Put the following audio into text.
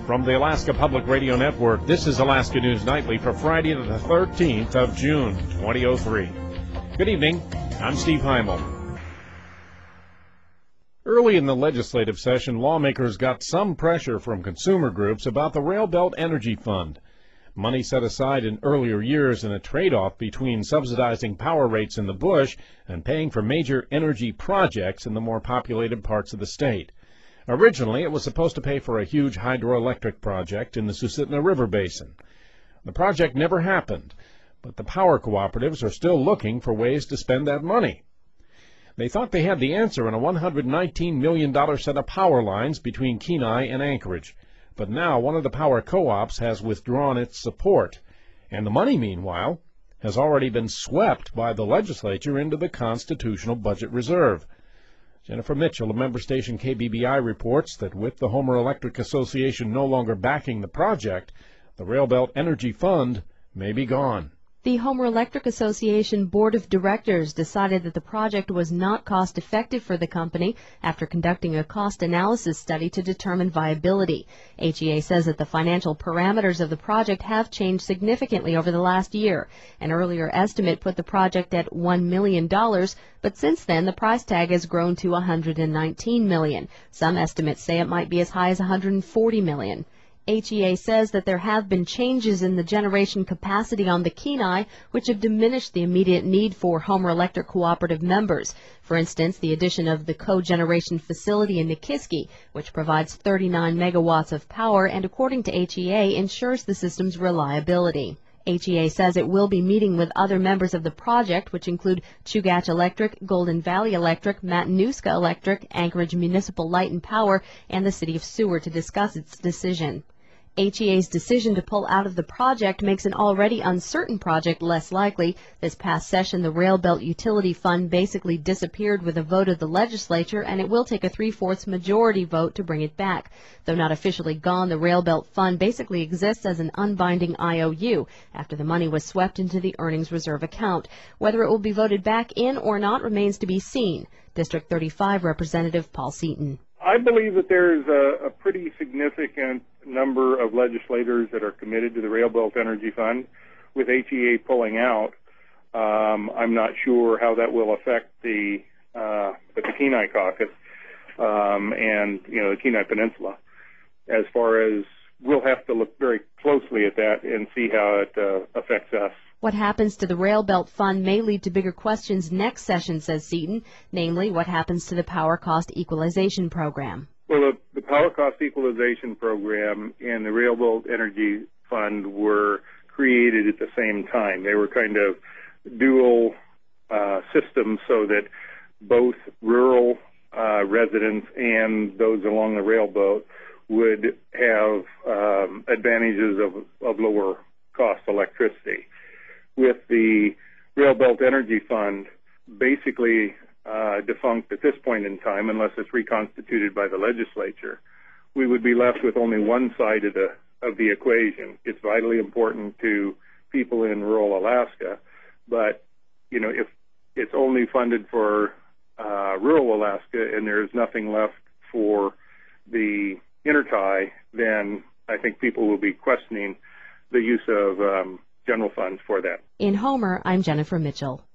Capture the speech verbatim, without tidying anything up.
From the Alaska Public Radio Network, this is Alaska News Nightly for Friday the thirteenth of June, twenty oh three. Good evening. I'm Steve Heimel. Early in the legislative session, lawmakers got some pressure from consumer groups about the Rail Belt Energy Fund. Money set aside in earlier years in a trade-off between subsidizing power rates in the bush and paying for major energy projects in the more populated parts of the state. Originally, it was supposed to pay for a huge hydroelectric project in the Susitna River Basin. The project never happened, but the power cooperatives are still looking for ways to spend that money. They thought they had the answer in a one hundred nineteen million dollars set of power lines between Kenai and Anchorage. But now one of the power co-ops has withdrawn its support, and the money, meanwhile, has already been swept by the legislature into the Constitutional Budget Reserve. Jennifer Mitchell of member station K B B I reports that with the Homer Electric Association no longer backing the project, the Rail Belt Energy Fund may be gone. The Homer Electric Association Board of Directors decided that the project was not cost-effective for the company after conducting a cost analysis study to determine viability. H E A says that the financial parameters of the project have changed significantly over the last year. An earlier estimate put the project at one million dollars, but since then the price tag has grown to one hundred nineteen million dollars. Some estimates say it might be as high as one hundred forty million dollars. H E A says that there have been changes in the generation capacity on the Kenai, which have diminished the immediate need for Homer Electric Cooperative members. For instance, the addition of the cogeneration facility in Nikiski, which provides thirty-nine megawatts of power and, according to H E A, ensures the system's reliability. H E A says it will be meeting with other members of the project, which include Chugach Electric, Golden Valley Electric, Matanuska Electric, Anchorage Municipal Light and Power, and the City of Seward to discuss its decision. H E A's decision to pull out of the project makes an already uncertain project less likely. This past session, the Rail Belt Utility Fund basically disappeared with a vote of the legislature, and it will take a three-fourths majority vote to bring it back. Though not officially gone, the Rail Belt Fund basically exists as an unbinding I O U after the money was swept into the earnings reserve account. Whether it will be voted back in or not remains to be seen. District thirty-five Representative Paul Seaton. I believe that there's a, a pretty significant number of legislators that are committed to the Rail Belt Energy Fund. With H E A pulling out, um, I'm not sure how that will affect the uh, the Kenai Caucus um, and you know the Kenai Peninsula. As far as we'll have to look very closely at that and see how it uh, affects us. What happens to the Rail Belt Fund may lead to bigger questions next session, says Seaton, namely what happens to the Power Cost Equalization Program. Well, the, the Power Cost Equalization Program and the Rail Belt Energy Fund were created at the same time. They were kind of dual uh, systems so that both rural uh, residents and those along the railboat would have um, advantages of, of lower cost electricity. With the Rail Belt Energy Fund basically uh, defunct at this point in time, unless it's reconstituted by the legislature, we would be left with only one side of the of the equation. It's vitally important to people in rural Alaska, but you know if it's only funded for uh, rural Alaska and there's nothing left for the intertie, then I think people will be questioning the use of um, general funds for that. In Homer, I'm Jennifer Mitchell.